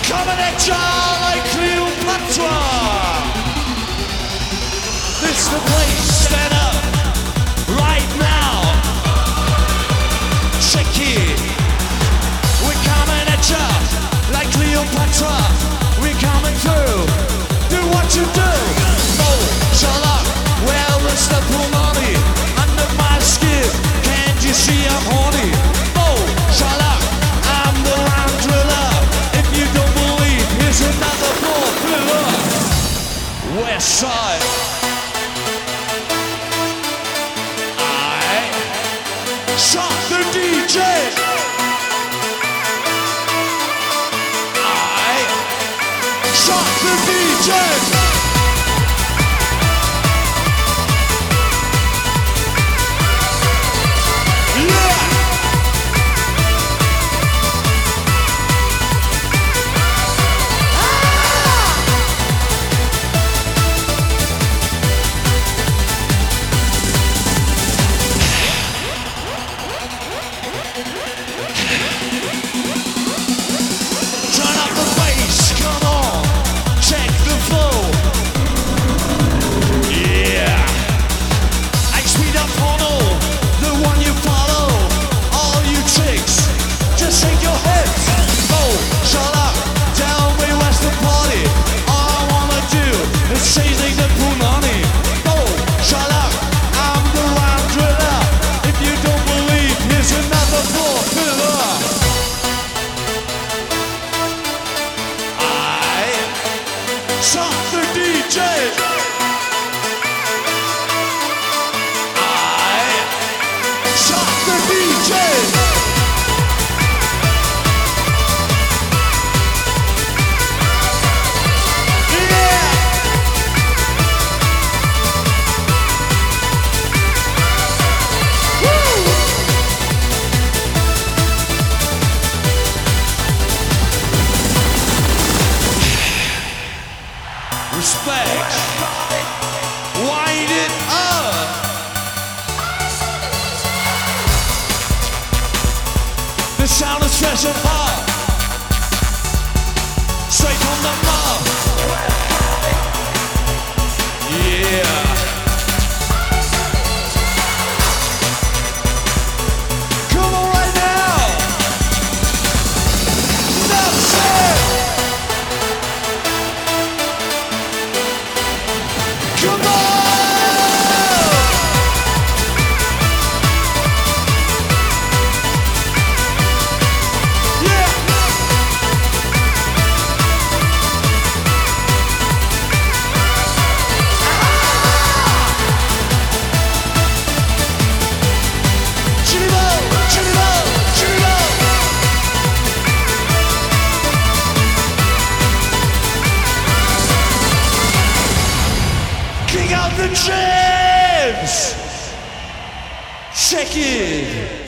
Coming at ya like Cleopatra. This the place, stand up right now. Shake it. We're coming at ya like Cleopatra. We're coming through. Do what you do. Oh, shut up. Well, it's the pulmonary under my skin. Can't you see I'm horny? Oh, shut up. I'm the rhyme driller. If you don't believe, here's another floor thriller. West Side. I shot the DJ. I shot the DJ. Shot the DJ. I shot the DJ. Respect. Wind it up. The sound is fresh and hot. Straight from the mob. Yeah. Come on right now. That's it. Come on! Yeah! Chilibo! Chilibo! Chilibo! King out the jams! Check it!